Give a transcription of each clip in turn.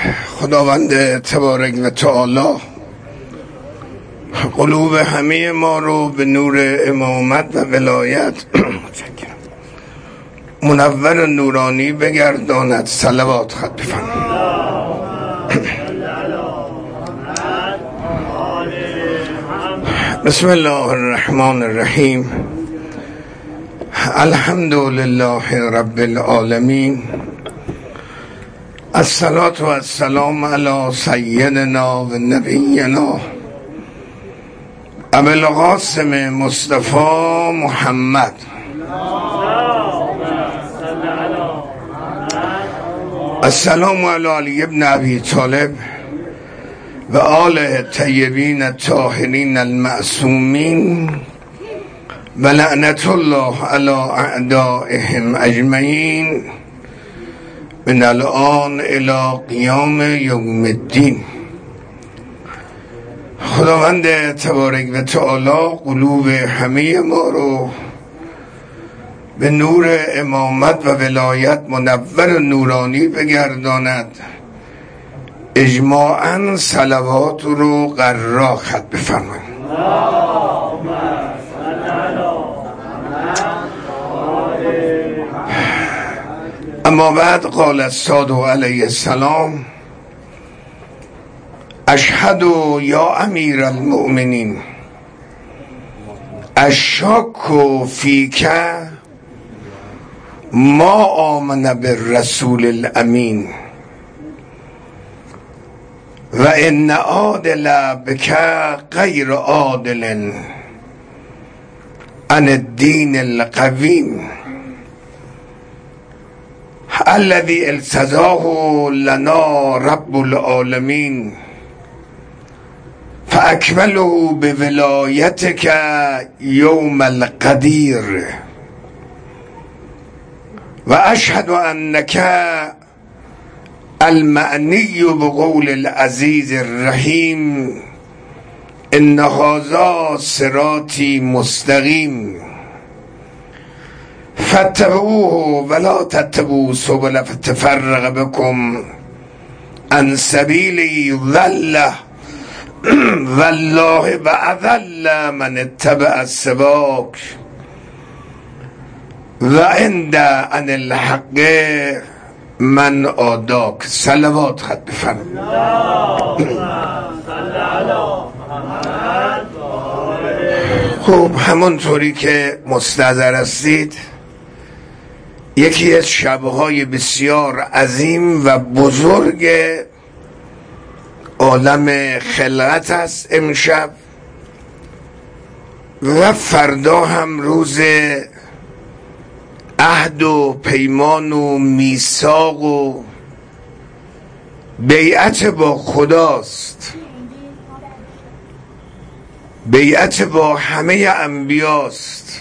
خداوند تبارک و تعالی قلوب همه ما رو به نور امامت و ولایت منور و نورانی بگرداند. صلوات خط بفرمایید. بسم الله الرحمن الرحیم. الحمد لله رب العالمین. الصلاة و السلام علی سیدنا و نبینا ابی القاسم مصطفی محمد السلام علی علی ابن ابی طالب و آله الطیبین الطاهرین المعصومین و لعنت الله علی اعدائهم اجمعین من الان الی قیام یوم الدین. خداوند تبارک و تعالی قلوب همه ما رو به نور امامت و ولایت منور و نورانی بگرداند. اجماعاً صلوات رو قرار خط بفرمایید. اما بعد قال الصادق علیه السلام اشهد یا امیر المؤمنین اشک فیک ما آمن بالرسول الامین و ان عادل بک غیر عادل عن الدین القویم الذي ارتضاه لنا رب العالمین فاکمله بولایتک یوم القدیر و اشهد انک المعنی بقول العزیز الرحیم ان هذا صراطی مستقیم فاتبعوه ولا تتبعوا السبل فتفرق بكم عن سبیله ضل والله واضل من اتبع السباق و عند عن الحق من آداک. صلوات خط بفرمایید. خب همونطوری که مستحضر هستید یکی از شبهای بسیار عظیم و بزرگ عالم خلقت است امشب و فردا هم روز عهد و پیمان و میثاق و بیعت با خداست، بیعت با همه انبیاست.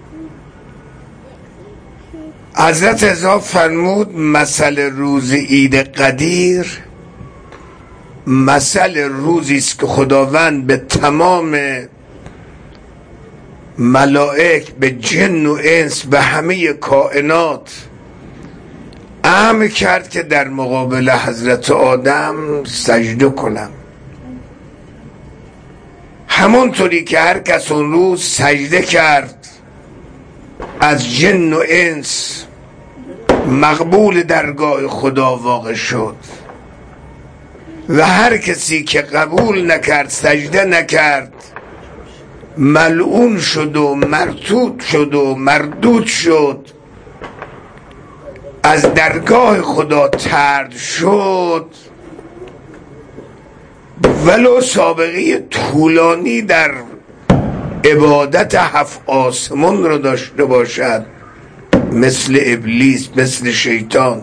حضرت عزا فرمود مثل روز عید قدیر مثل روزی است که خداوند به تمام ملائک، به جن و انس، به همه کائنات امر کرد که در مقابل حضرت آدم سجده کنم. همونطوری که هر کس اون روز سجده کرد از جن و انس مقبول درگاه خدا واقع شد و هر کسی که قبول نکرد، سجده نکرد، ملعون شد و مرتوب شد و مردود شد، از درگاه خدا طرد شد، ولو سابقه طولانی در عبادت 7 آسمان رو داشته باشد، مثل ابلیس، مثل شیطان،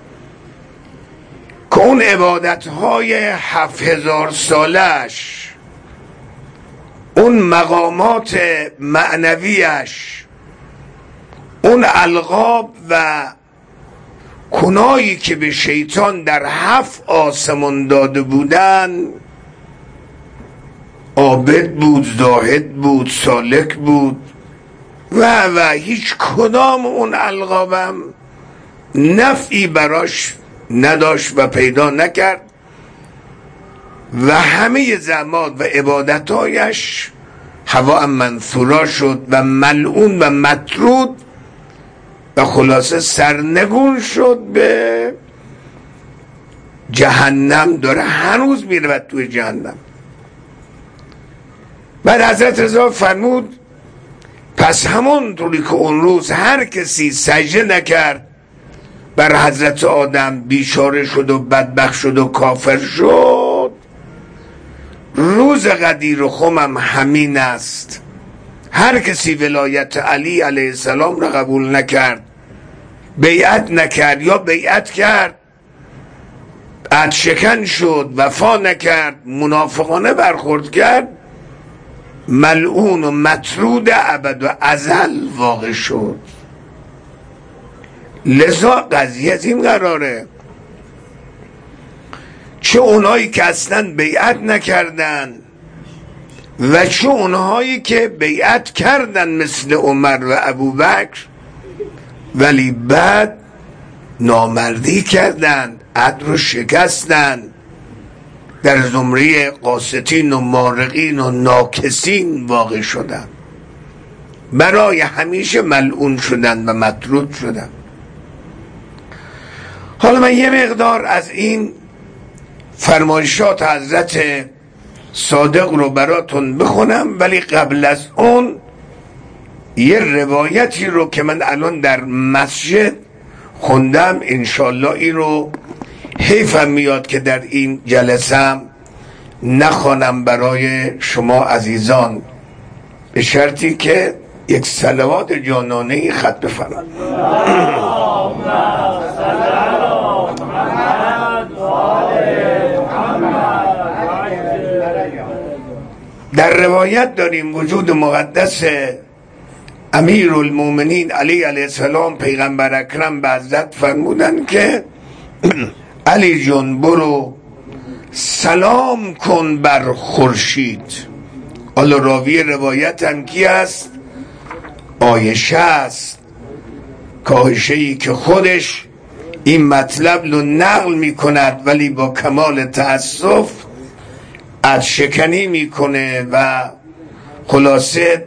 که اون عبادتهای 7000 سالش، اون مقامات معنویش، اون القاب و کنایی که به شیطان در 7 آسمان داده بودن، عابد بود، زاهد بود، سالک بود و هیچ کدام اون القابم نفعی براش نداشت و پیدا نکرد و همه زعمات و عبادتایش هوا منثورا شد و ملعون و مطرود و خلاصه سرنگون شد به جهنم. داره هنوز میره توی جهنم. بعد حضرت رضا فرمود پس همون طوری که اون روز هر کسی سجده نکرد بر حضرت آدم بیچاره شد و بدبخت شد و کافر شد، روز غدیر و خمم همین است. هر کسی ولایت علی علیه السلام را قبول نکرد، بیعت نکرد یا بیعت کرد عهد شکن شد، وفا نکرد، منافقانه برخورد کرد، ملعون و مطرود ابد و ازل واقع شد. لذا قضیه از این قراره چه اونهایی که اصلا بیعت نکردن و چه اونهایی که بیعت کردن مثل عمر و ابوبکر ولی بعد نامردی کردن، عهد رو شکستن، در زمره قاسطین و مارقین و ناکسین واقع شدن، برای همیشه ملعون شدن و مطرود شدن. حالا من یه مقدار از این فرمایشات حضرت صادق رو براتون بخونم، ولی قبل از اون یه روایتی رو که من الان در مسجد خوندم، انشالله این رو حیفم میاد که در این جلسم نخوانم برای شما عزیزان، به شرطی که یک صلوات جانانه خط بفرمایید. در روایت داریم وجود مقدس امیر المومنین علی علیه السلام پیغمبر اکرم به حضرت فرمودن که علی جون برو سلام کن بر خورشید. حالا راوی روایت هم کی است؟ عایشه است، عایشه‌ای که خودش این مطلب رو نقل می کند ولی با کمال تأسف عهد شکنی میکنه و خلاصه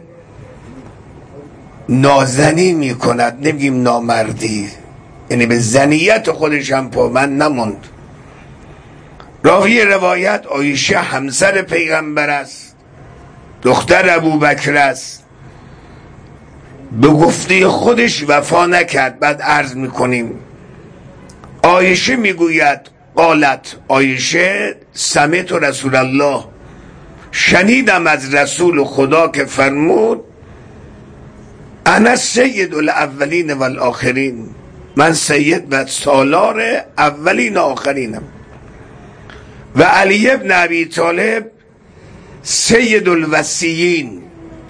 نازنی میکند، نمیگیم نامردی، یعنی به زنیت خودش هم پامن نموند. راوی روایت عایشه همسر پیغمبر است، دختر ابوبکر است، به گفته خودش وفا نکرد. بعد عرض میکنیم عایشه میگوید قالت، عایشه سمعت رسول الله، شنیدم از رسول خدا که فرمود انا سید الاولین والآخرین، من سید و سالار اولین و آخرینم، و علی ابن ابی طالب سید الوصیین،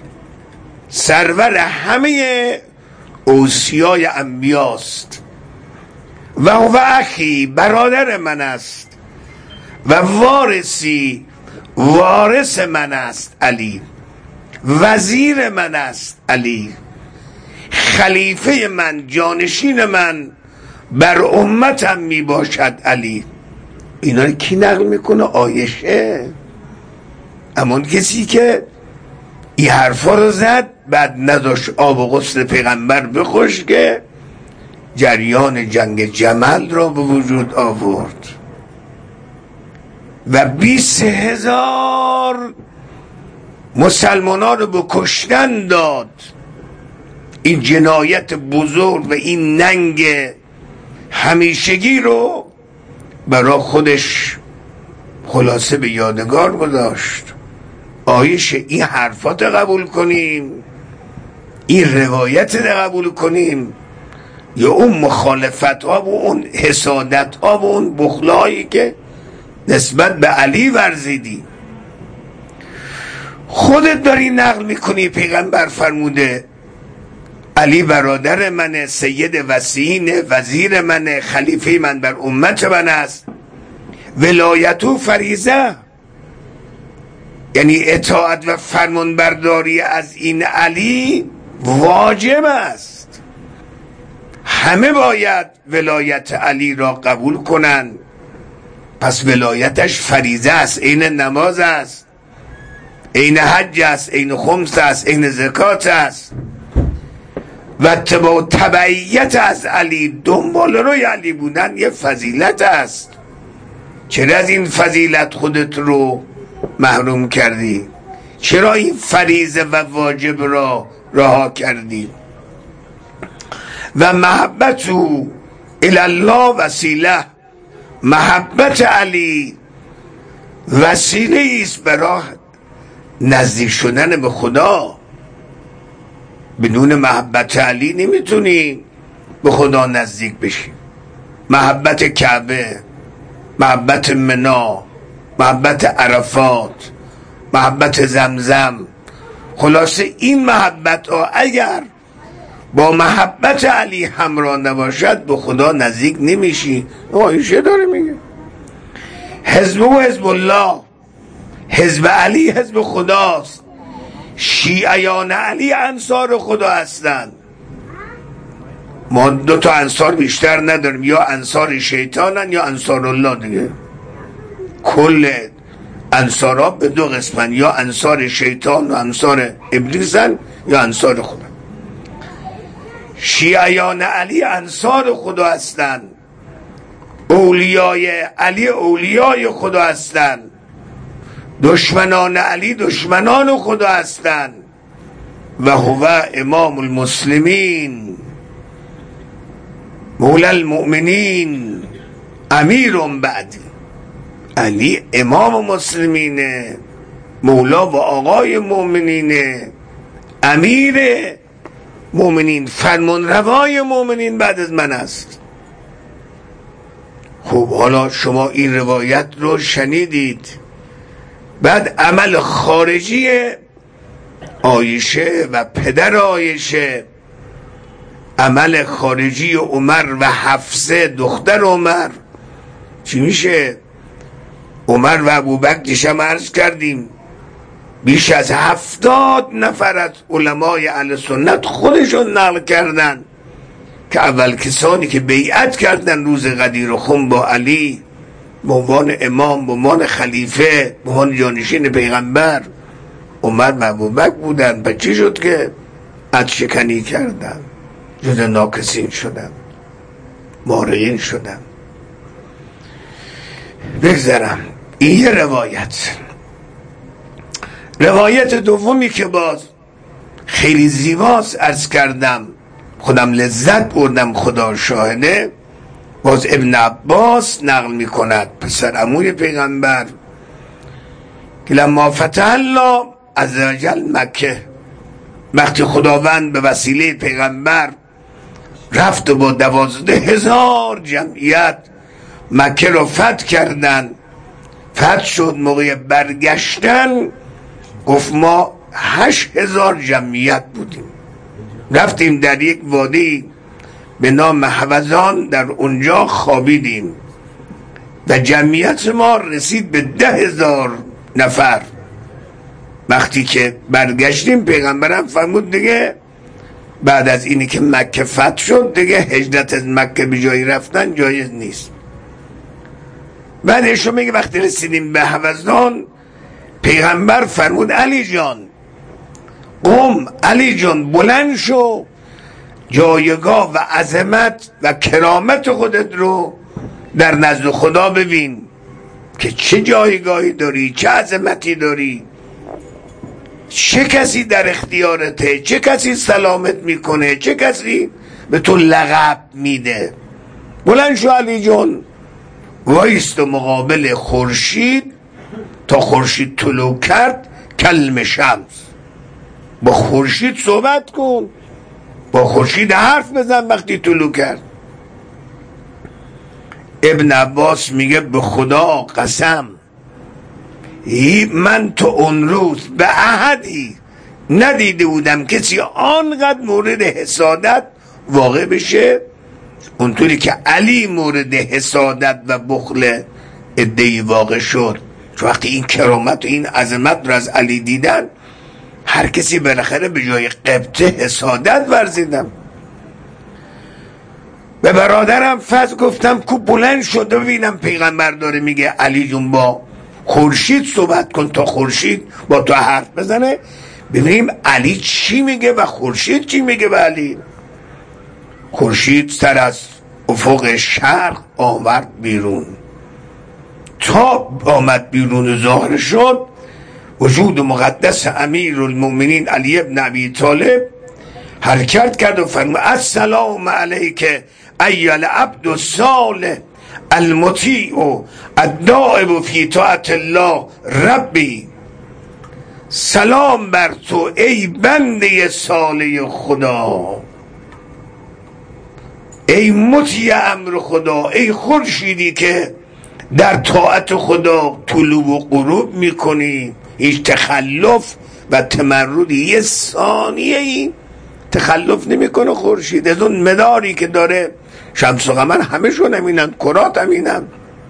سرور همه اوصیای انبیاست، و هو اخی، برادر من است، و وارثی، وارث من است علی، وزیر من است علی، خلیفه من، جانشین من بر امتم می باشد علی. اینا رو کی نقل میکنه؟ عایشه. اما کسی که این حرفا رو زد بعد نداشت آب و غسل پیغمبر بخوش که جریان جنگ جمل را به وجود آورد و 20,000 مسلمانان رو به کشتن داد. این جنایت بزرگ و این ننگ همیشگی رو برای خودش خلاصه به یادگار گذاشت. عایشه این حرفات قبول کنیم، این روایت قبول کنیم، یا اون مخالفت ها و اون حسادت ها و اون بخلایی که نسبت به علی ورزیدی؟ خودت داری نقل میکنی پیغمبر فرموده علی برادر منه، سید وصیین، وزیر منه، خلیفه من بر امت من است، ولایتو فریضه، یعنی اطاعت و فرمانبرداری از این علی واجب است. همه باید ولایت علی را قبول کنند. پس ولایتش فریضه است، عین نماز است، عین حج است، عین خمس است، عین زکات است. و تبعیت از علی، دنبال روی علی بودن یه فضیلت است. چرا از این فضیلت خودت رو محروم کردی؟ چرا این فریضه و واجب را رها کردی؟ و محبت او الله وسیله، محبت علی وسیله است برای نزدیک شدن به خدا. بدون محبت علی نمیتونی به خدا نزدیک بشی. محبت کعبه، محبت منا، محبت عرفات، محبت زمزم. خلاصه این محبت ها اگر با محبت علی همراه نباشد به خدا نزدیک نمیشی. ایشه داره میگه حزب و حزب الله، حزب علی حزب خداست. شیعیان علی انصار خدا هستند. ما دو تا انصار بیشتر نداریم، یا انصار شیطانن یا انصار الله دیگه. کل انصارا به دو قسمن، یا انصار شیطان و انصار ابلیسن یا انصار خدا. شیعیان علی انصار خدا هستند، اولیای علی اولیای خدا هستند، دشمنان علی دشمنان خدا هستند. و هو امام المسلمین مولی المؤمنین امیر بعدی. علی امام مسلمینه، مولا و آقای مؤمنینه، امیر مؤمنین، فرمان روای مؤمنین بعد از من است. خب حالا شما این روایت رو شنیدید. بعد عمل خارجی عایشه و پدر عایشه، عمل خارجی عمر و حفصه دختر عمر چی میشه؟ عمر و ابوبکر دیشب عرض کردیم بیش از 70 نفر از علمای اهل سنت خودشون نقل کردن که اول کسانی که بیعت کردن روز غدیر خم با علی به عنوان امام، به عنوان خلیفه، به عنوان جانشین پیغمبر عمر و ابوبکر بودن. و چی شد که عدشکنی کردن، جز ناکسین شدن، مارقین شدن. بگذارم این یه روایت دومی که باز خیلی زیباست عرض کردم، خودم لذت بردم، خدا شاهده. باز ابن عباس نقل می کند، پسر عموی پیغمبر، که لما فتح الله عز وجل مکه، وقتی خداوند به وسیله پیغمبر رفت و با 12,000 جمعیت مکه رو فتح کردن، فتح شد. موقع برگشتن گفت ما 8,000 جمعیت بودیم، رفتیم در یک وادی به نام حوزان، در اونجا خوابیدیم و جمعیت ما رسید به 10,000 نفر. وقتی که برگشتیم پیغمبرم فرمود دیگه بعد از اینی که مکه فتح شد دیگه هجرت از مکه به جایی رفتن جایز نیست. بعدش میگه وقتی رسیدیم به حوزان پیغمبر فرمود علی جان قم، علی جان بلند شو، جایگاه و عظمت و کرامت خودت رو در نزد خدا ببین که چه جایگاهی داری، چه عظمتی داری، چه کسی در اختیارته، چه کسی سلامت میکنه، چه کسی به تو لقب میده. بلند شو علی جان، وایست مقابل خورشید تا خورشید طلوع کرد کلم شمس، با خورشید صحبت کن، با خورشید حرف بزن وقتی طلوع کرد. ابن عباس میگه به خدا قسم من تو اون روز به احدی ندیده بودم کسی آنقدر مورد حسادت واقع بشه اونطوری که علی مورد حسادت و بخل ادعی واقع شد. چون وقتی این کرامت و این عظمت رو از علی دیدن هر کسی بالاخره به جای قبطه حسادت ورزیدن. به برادرم فضل گفتم کو بلند شده ببینم پیغمبر داره میگه علی جون با خورشید صحبت کن تا خورشید با تو حرف بزنه، ببینیم علی چی میگه و خورشید چی میگه به علی. خورشید سر از افق شرق آورد بیرون، تا آمد بیرون ظاهر شد وجود مقدس امیر المؤمنین علی ابن ابی طالب حرکت کرد و فرمود السلام علیک ایها العبد الصالح المطیع الدائب فی طاعت الله ربی. سلام بر تو ای بنده صالح خدا، ای مطیع امر خدا، ای خورشیدی که در طاعت خدا طلوع و غروب میکنی، هیچ تخلف و تمردی یه ثانیه ای تخلف نمیکنه خورشید. از اون مداری که داره شمس و قمر همه شون همینن، کرات همینن،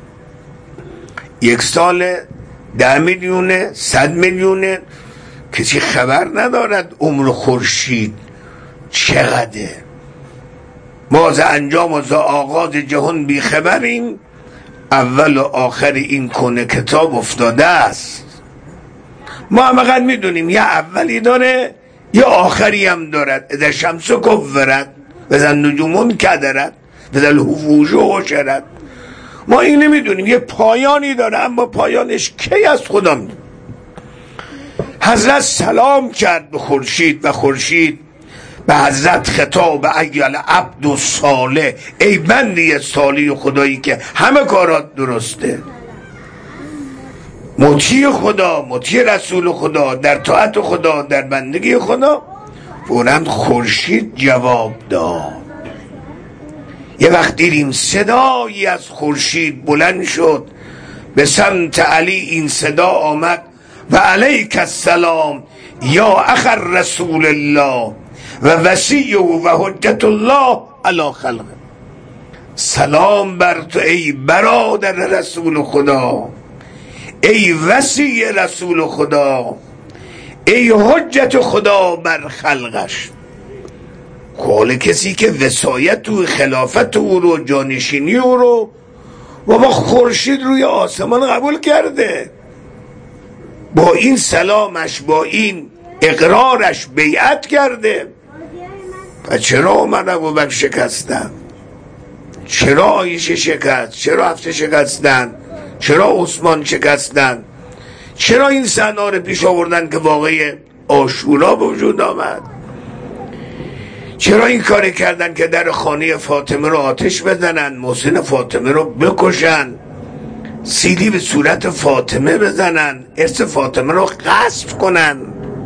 1 سال 10 میلیونه 100 میلیونه، کسی خبر ندارد عمر خورشید چقدره. ما ز انجام و ز آغاز جهان بی خبریم، اول و آخر این کنه کتاب افتاده است. ما هم فقط میدونیم یه اولی داره یه آخری هم دارد. اذا شمس کورت و اذا النجوم کدرت و اذا الوحوش حشرت. ما این نمیدونیم یه پایانی داره، اما پایانش کی از خدا میدونه. حضرت سلام کرد به خورشید و خورشید به حضرت خطاب ایها العبد الصالح، ای بنده صالح خدایی که همه کارات درسته، مطیع خدا، مطیع رسول خدا، در طاعت خدا، در بندگی خدا. فوراً خورشید جواب داد. یه وقت دیدیم صدایی از خورشید بلند شد به سمت علی، این صدا آمد و علیک السلام یا اخ رسول الله و وصیه و حجت الله علی خلقه. سلام بر تو ای برادر رسول خدا، ای وصی رسول خدا، ای حجت خدا بر خلقش. حال کسی که وصایت و خلافت او رو، جانشینی او رو و با خورشید روی آسمان قبول کرده، با این سلامش، با این اقرارش بیعت کرده. و چرا عمر ابوبکر شکستن؟ چرا عایشه شکست؟ چرا حفصه شکستن؟ چرا عثمان شکستن؟ چرا این صحنه رو پیش آوردن که واقعی عاشورا به وجود آمد؟ چرا این کاری کردن که در خانه فاطمه رو آتش بزنن، محسن فاطمه رو بکشن، سیلی به صورت فاطمه بزنن، ارث فاطمه رو غصب کنن؟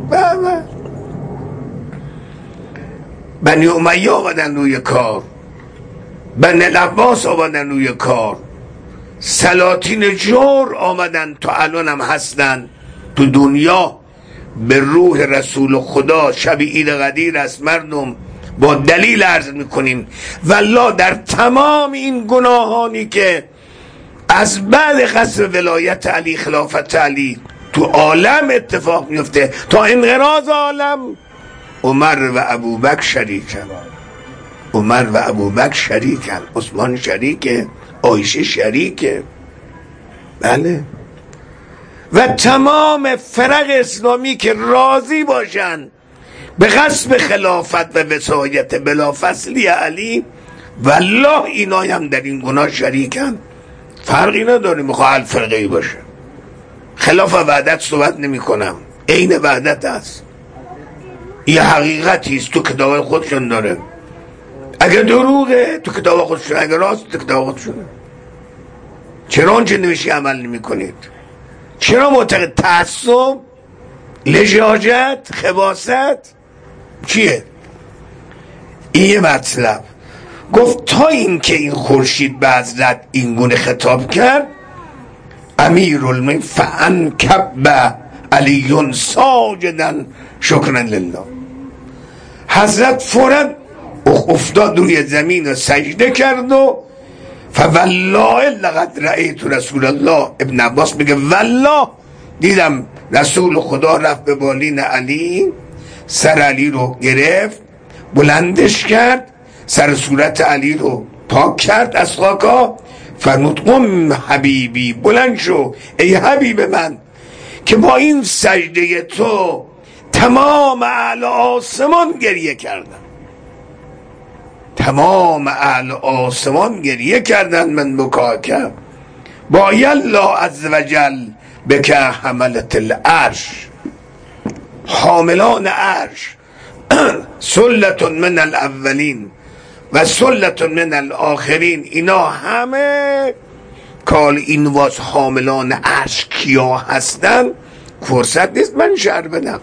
بنی امیه آمدن روی کار، بنی العباس آمدن روی کار، سلاطین جور آمدن، تا الان هم هستن تو دنیا. به روح رسول خدا شب عید قدیر است، مردم با دلیل عرض میکنیم والله در تمام این گناهانی که از بعد قصر ولایت علی، خلافت علی تو عالم اتفاق میفته تا انقراض عالم، عمر و ابوبکر شریکن. عمر و ابوبکر شریکن، عثمان شریکه، عایشه شریکه، بله. و تمام فرق اسلامی که راضی باشن به غصب خلافت و وصایت بلافصلی علی، والله اینا هم در این گناه شریکن. فرقی نداره میخواه فرقه ای باشه. خلاف وحدت صحبت نمی کنم، عین وحدت است. یه حقیقتی است، تو کتاب خودشون داره. اگه دروغه تو کتاب خودشون، اگه راست تو کتاب خودشونه. چرا اونچه نوشی عمل نمی کنید؟ چرا معتقد تعصب، لجاجت، خباثت چیه؟ این یه مطلب. گفت تا این که این خورشید به حضرت این گونه خطاب کرد، امیرالمومنین فانکب علی ساجدا شکرا لله، حضرت فوراً افتاد روی زمین و سجده کرد و فوالله لقد رأیت رسول الله. ابن عباس میگه والله دیدم رسول خدا رفت به بالین علی، سر علی رو گرفت، بلندش کرد، سر صورت علی رو پاک کرد از خاکا، فرمود قم حبیبی، بلند شو ای حبیب من که با این سجده تو تمام اهل آسمان گریه کردن، تمام اهل آسمان گریه کردن. من بکاکم با یالله عز وجل بکه حملت العرش، حاملان عرش، سلة من الاولین و سلة من الاخرین، اینا همه کال این واس حاملان عرش کیا هستن؟ فرصت نیست من شعر بدم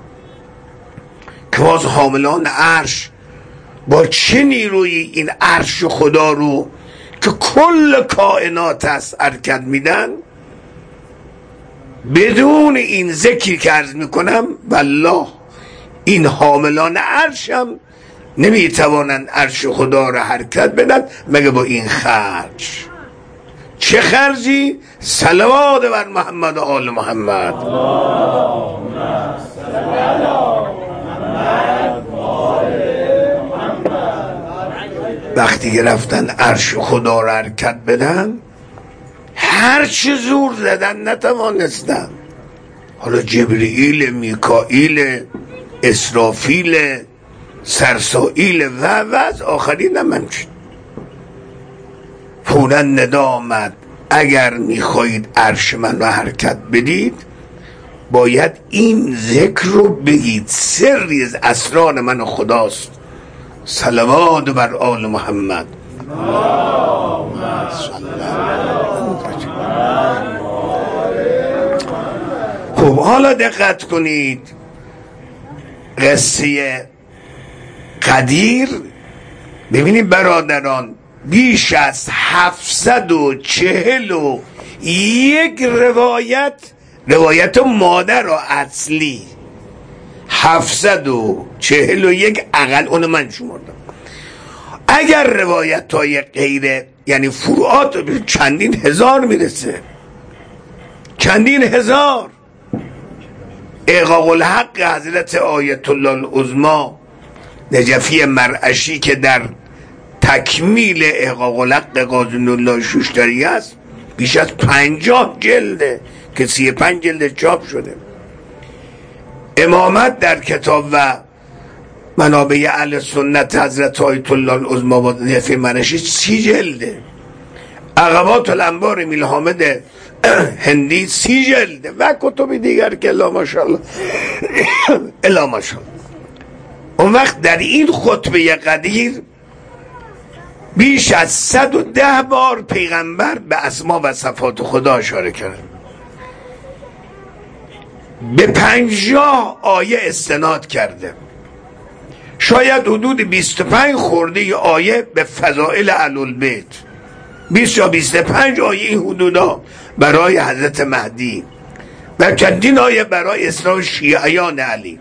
که واس حاملان عرش با چه نیروی این عرش خدا رو که کل کائنات است حرکت میدن. بدون این ذکری که عرض میکنم والله این حاملان عرش هم نمیتوانند عرش خدا رو حرکت بدن مگه با این خرج. چه خرجی؟ صلوات بر محمد و آل محمد. وقتی که رفتن عرش خدا رو حرکت بدن هر چه زور زدن نتوانستن. حالا جبرئیل، میکائیل، اسرافیل، سرسائیل و از آخرین هم همچین. فوراً ندا آمد اگر میخواهید عرش من رو حرکت بدید باید این ذکر رو بگید، سری از اسرار من خداست. صلوات بر آل محمد. خب حالا دقت کنید، قصه قدیر ببینید برادران، بیش از 741 روایت مادر و اصلی، 741 اقل اون من شمردم. اگر روایت های غیره یعنی فروعات چندین هزار میرسه، چندین هزار. احقاق الحق حضرت آیت الله العظمی نجفی مرعشی که در تکمیل احقاق الحق قاضی الله شوشتری است بیش از 50 جلده که 35 جلد چاپ شده. امامت در کتاب و منابع اهل سنت حضرت آیت الله العظمی و نجفی مرعشی 30 جلده. عقبات الانبار میل حامد هندی 30 جلده و کتب دیگر که الا ماشاءالله الا ماشاءالله. اون وقت در این خطبه قدیر بیش از 110 بار پیغمبر به اسما و صفات خدا اشاره کرد، به 50 آیه استناد کرده، شاید حدود 25 خورده آیه به فضائل اهل البیت، 20 یا 25 آیه این حدودا برای حضرت مهدی و چندین آیه برای اصلاح شیعیان علی.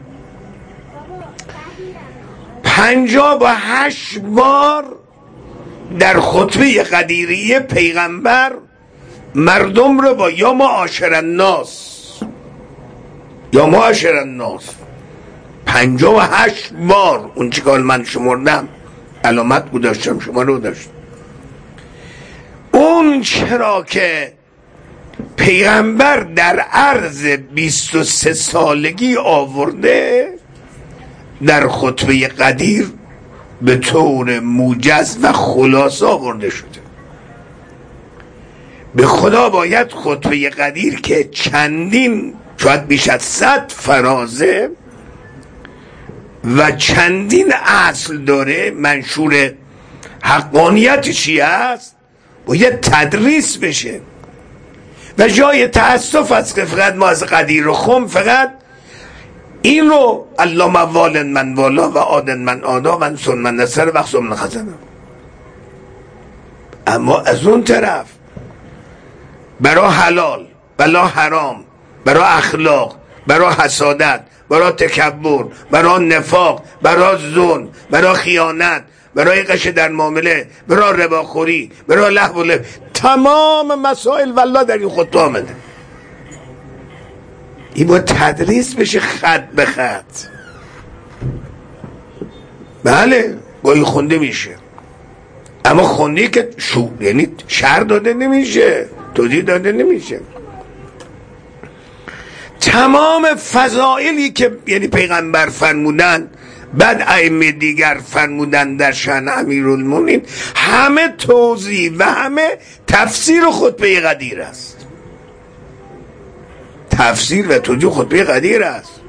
58 بار در خطبه قدیریه پیغمبر مردم رو با یا معاشر الناس یا معاشر الناس 58 بار، اون چی که من شمردم علامت گذاشتم شما رو داشت. اون چرا که پیغمبر در عرض 23 سالگی آورده در خطبه قدیر به طور موجز و خلاصه آورده شده. به خدا باید خطبه قدیر که چندین شاید بیش از 100 فرازه و چندین اصل داره، منشور حقانیت شیعه است، باید تدریس بشه و جای تأسف است که فقط ما از قدیر رو فقط این رو الله موال من والا و آدن من آدا و انصر من نصر و اخصم من خزنه. اما از اون طرف برای حلال، برای حرام، برای اخلاق، برای حسادت، برای تکبر، برای نفاق، برای ظلم، برای خیانت، برای غش در معامله، برای رباخوری، برای لهو و لعب، تمام مسائل والله در این خطبه آمده. این باید تدریس بشه خط به خط. بله گاهی خونده میشه اما خونی که یعنی شرح داده نمیشه، توضیح داده نمیشه. تمام فضائلی که یعنی پیغمبر فرمودن، بعد ائمه دیگر فرمودن در شأن امیرالمومنین، همه توضیح و همه تفسیر خطبه قدیر است. تفسیر و توضیح خطبه قدیر است.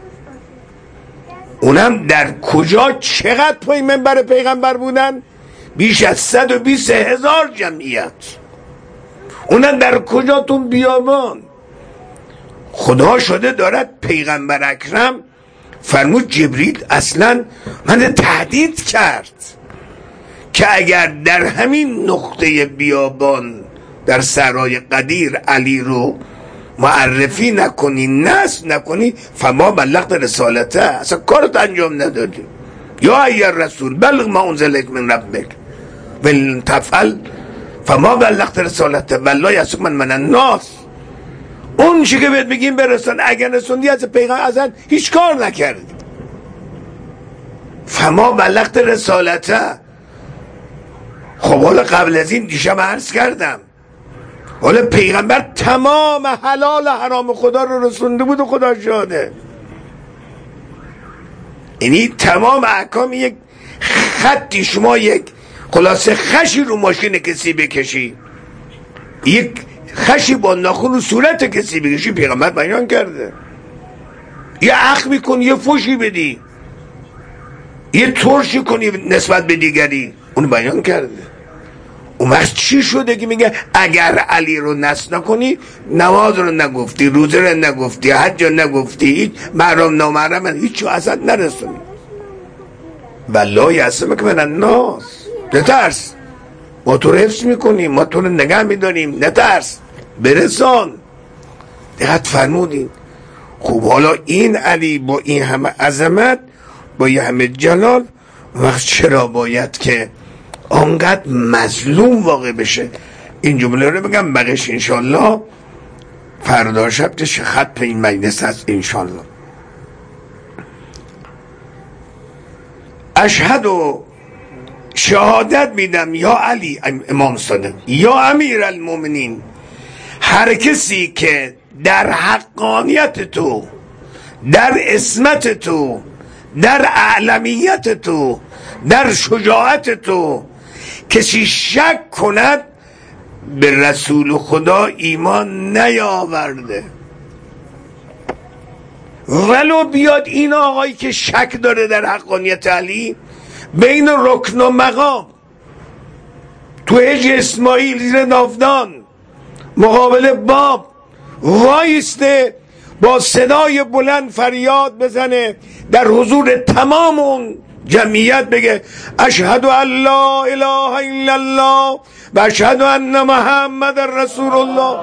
اونم در کجا چقدر پای منبر پیغمبر بودن؟ بیش از 120,000 جمعیت. اونم در کجا؟ تو بیابان. خدا شده دارد پیغمبر اکرم فرمود جبریل اصلا من تهدید کرد که اگر در همین نقطه بیابان در صحرای قدیر علی رو معرفی نکنی، نصب نکنی، فما بلغت رسالته، اصلا کارت انجام ندادی. یا ایها الرسول بلغ ما انزل الیک من ربک ولن تفعل فما بلغت رسالته والله یعصمک من الناس. اون چی که بهت بگیم برسان، اگر رسوندی از پیغمبر اصلا هیچ کار نکردی. فما بلغت رسالته. خب حالا قبل از این دیشب عرض کردم، حالا پیغمبر تمام حلال و حرام خدا رو رسونده بود و خدا شاهده. یعنی تمام احکام یک خطی، شما یک خلاصه خشی رو ماشین کسی بکشی، یک خشی با ناخن رو صورت کسی بکشی، پیغمبر بیان کرده. یه اخمی کنی، یه فوشی بدی، یه ترشی کنی نسبت به دیگری، اون بیان کرده. اون وقت چی شده که میگه اگر علی رو نصب نکنی، نماز رو نگفتی، روزه رو نگفتی، حج رو نگفتی، هیچ محرم نامحرم هیچ چیز اصلا نرسونی. والله یعصمک من الناس. نترس، ما تو رو حفظ میکنیم، ما تو رو نگه میداریم، نترس، برسان. دقت فرمودین. خب حالا این علی با این همه عظمت، با این همه جلال، وقت چرا باید که آنقدر مظلوم واقع بشه؟ این جمله رو بگم، بقیش انشالله فردا شب تش خط این مجلس هست انشالله. اشهد و شهادت میدم یا علی امام صادق یا امیر المومنین، هر کسی که در حقانیت تو، در عصمت تو، در اعلمیت تو، در شجاعت تو کسی شک کند، به رسول خدا ایمان نیاورده. ولو بیاد این آقایی که شک داره در حقانیت علی، بین رکن و مقام تو حج اسماعیل زیر ناودان مقابل باب وایسته، با صدای بلند فریاد بزنه در حضور تمام اون جمعیت، بگه اشهد ان لا اله الا الله و اشهد ان محمد رسول الله.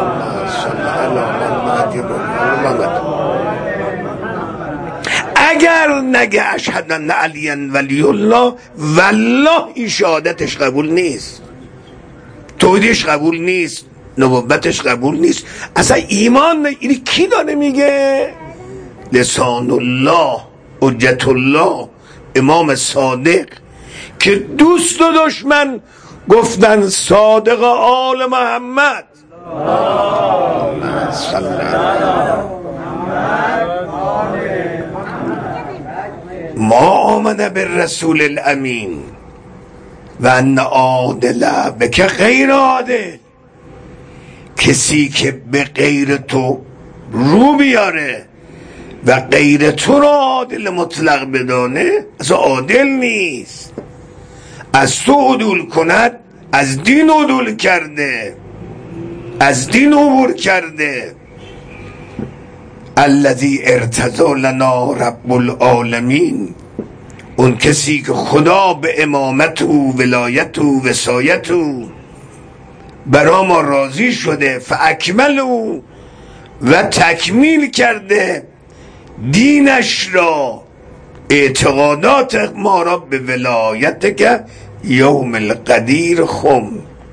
اگر نگه اشهد ان علی ولی الله، والله این شهادتش قبول نیست، توحیدش قبول نیست، نبوتش قبول نیست، اصلا ایمان اینی کی داره میگه؟ لسان الله، حجت الله، امام صادق که دوست و دشمن گفتن صادق آل محمد. ما آمده به رسول الامین و ان عادل بک غیر عادل. کسی که به غیر تو رو بیاره و غیر تو رو عادل مطلق بدانه، اصلا عادل نیست. از تو عدول کند، از دین عدول کرده، از دین عبور کرده. الذی ارتضی لنا رب العالمین، اون کسی که خدا به امامت و ولایت و وصایت و برا ما راضی شده، فاکمل و تکمیل کرده دینش را، اعتقادات ما را به ولایت که یوم القدیر خم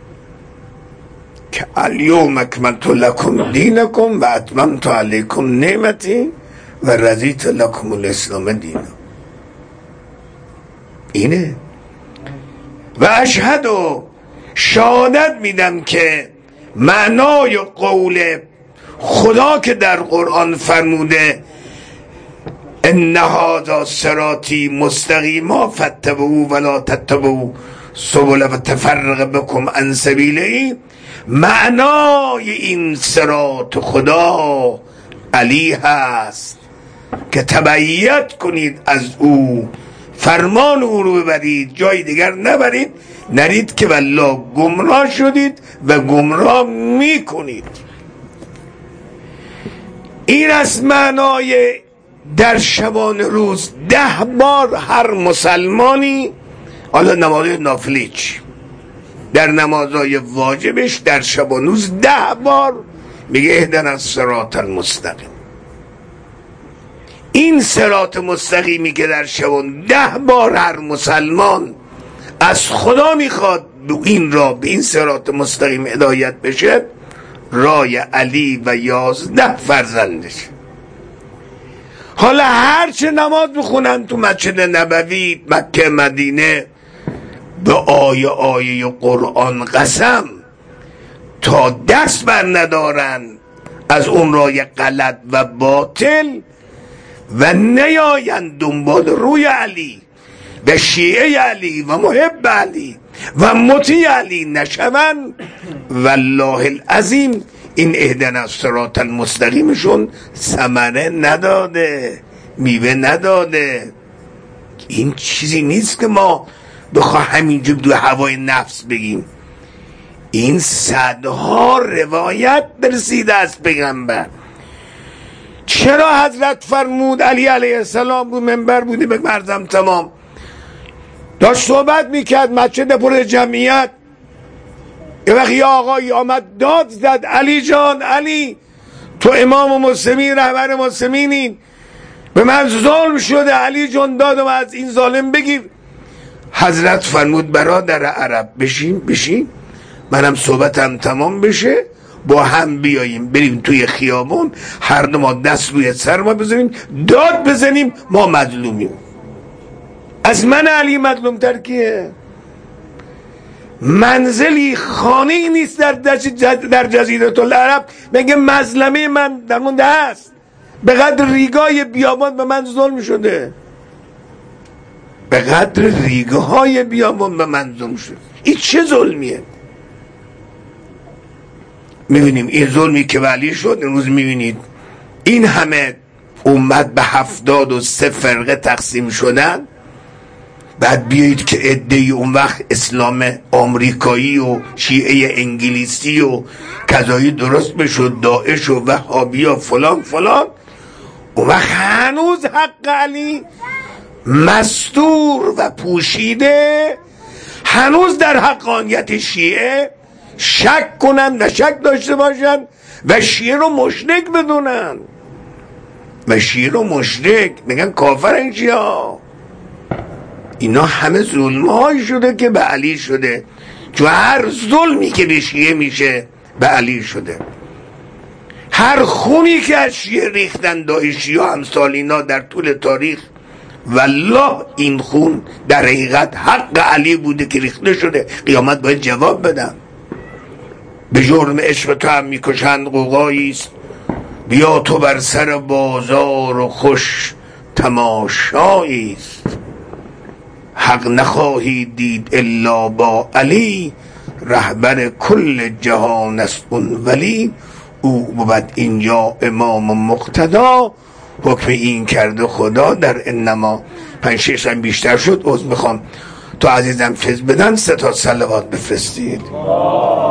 که الیوم اکملت لکم دینکم و اتممت علیکم نعمتی و رضیت لکم الاسلام دینا. اینه و اشهد و شهادت میدم که معنای قول خدا که در قرآن فرموده ان هذا صراطی مستقیما فاتبعوه ولا تتبعوا سبل فتفرق بکم عن سبیله، معنای این صراط خدا علی هست که تبعیت کنید از او، فرمان او رو ببرید، جای دیگر نبرید، نرید که والله گمراه شدید و گمراه میکنید. این از معنای در شبان روز 10 بار هر مسلمانی، حالا نمازهای نافلی چی، در نمازهای واجبش در شبان روز 10 بار میگه اهدنا الصراط المستقیم. این صراط مستقیمی که در شبان 10 بار هر مسلمان از خدا میخواد این را به این صراط مستقیم هدایت بشه، رای علی و 11 فرزندش. حالا هرچه نماز بخونن تو مسجد نبوی، مکه، مدینه، به آیه قرآن قسم تا دست بر ندارن از اون رای غلط و باطل و نیایند دنبال روی علی و شیعه علی و محب علی و مطیع علی نشوند، والله العظیم این اهدنا الصراط المستقیمشون ثمره نداده، میوه نداده. این چیزی نیست که ما بخواه همینجور دو هوای نفس بگیم. این صدها روایت برسیده از پیغمبر. چرا حضرت فرمود علی علیه السلام رو منبر بودی به مردم تمام داشت صحبت میکرد، مسجد پر جمعیت، یه وقت یه آقایی آمد داد زد علی جان، علی تو امام مسلمین، رهبر مسلمینی، به من ظلم شده، علی جان دادم از این ظالم بگیر. حضرت فرمود برادر عرب بشین منم صحبتم تمام بشه، با هم بیاییم بریم توی خیابون، هر دو ما دست روی سر ما بزنیم داد بزنیم، ما مظلومیم. از من علی مظلوم تر کیه؟ منزلی خانه‌ای نیست در جزیره العرب میگه مظلمه من در مونده است، به قدر ریگای بیابان به من ظلم شده، به قدر ریگهای بیابان به من ظلم شده. این چه ظلمیه؟ میبینیم این ظلمی که ولی شد. امروز میبینید این همه امت به 73 فرقه تقسیم شدن، بعد بیایید که عده‌ای اون وقت اسلام آمریکایی و شیعه انگلیسی و کذایی درست بشد، داعش و وهابی و فلان فلان، اون وقت هنوز حق علی مستور و پوشیده، هنوز در حقانیت شیعه شک کنن و شک داشته باشن و شیعه رو مشرک بدونن و شیعه رو مشرک میگن کافر این شیعه. اینا همه ظلم‌هایی شده که به علی شده، چون هر ظلمی که به شیعه میشه به علی شده. هر خونی که از شیعه ریختن داعشی و امثال اینا در طول تاریخ، والله این خون در حقیقت حق علی بوده که ریخته شده. قیامت باید جواب بدن. به جرم عشق تو هم میکشند قوقاییست، بیا تو بر سر بازار و خوش تماشاییست. حق نخواهی دید الا با علی، رهبر کل جهان است اون ولی. او بود اینجا امام و مقتدا، حکم این کرده خدا در انما. 5-6 بیشتر شد، عذر میخوام. تو عزیزم فیض بدن 3 تا صلوات بفرستید.